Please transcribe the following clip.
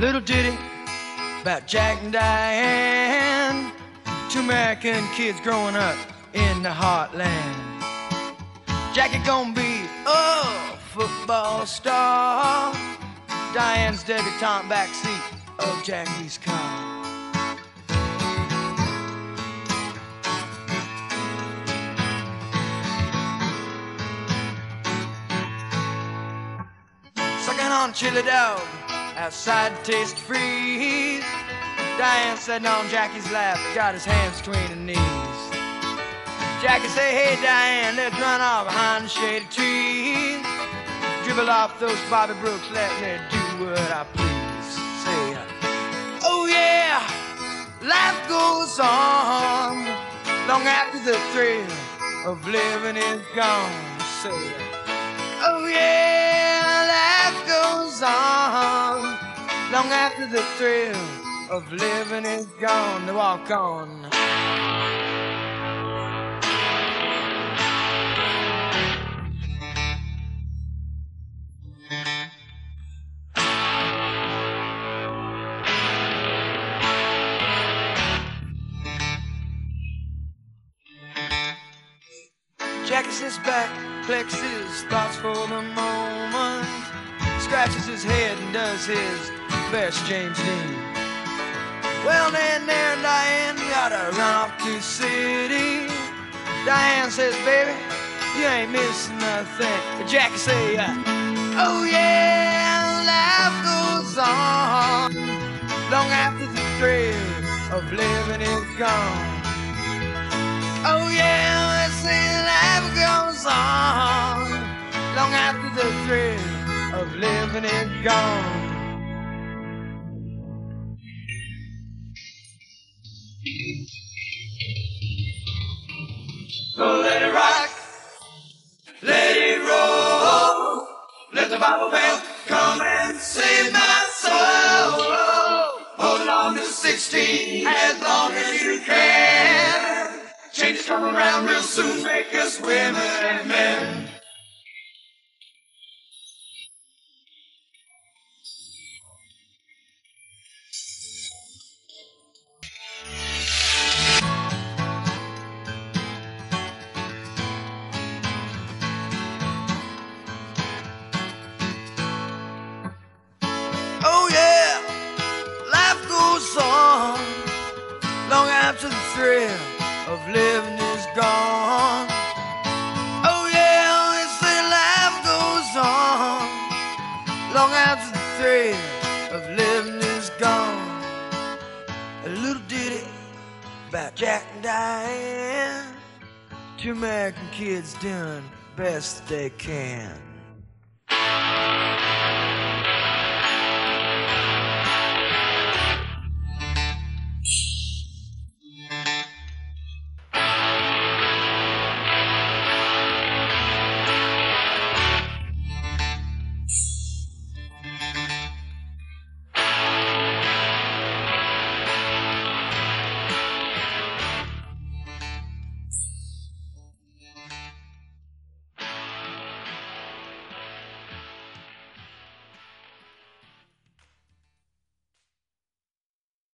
Little ditty about Jack and Diane, two American kids growing up in the heartland. Jackie gonna be a football star, Diane's debutante backseat of Jackie's car. Sucking on chili dog outside Taste Freeze, Diane sitting on Jackie's lap, got his hands between her knees. Jackie say, hey Diane, let's run off behind the shady trees, dribble off those Bobby Brooks, let me do what I please. Say, oh yeah, life goes on long after the thrill of living is gone. Say, oh yeah, life goes on long after the thrill of living is gone. To walk on. Jackie sits back, collects his thoughts for the moment, scratches his head and does his best James Dean. Well, then there Diane gotta run off to the city. Diane says, baby, you ain't missing nothing. Jackie say, oh yeah, life goes on long after the thrill of living is gone. Oh yeah, let's say life goes on long after the thrill of living is gone. So let it rock, let it roll, let the Bible band come and save my soul. Hold on to 16 as long as you can. Change is coming around real soon, make us women and men. Oh yeah, life goes on long after the thrill of living is gone. Oh yeah, they say life goes on long after the thrill of living is gone. A little ditty about Jack and Diane, two American kids doing best they can.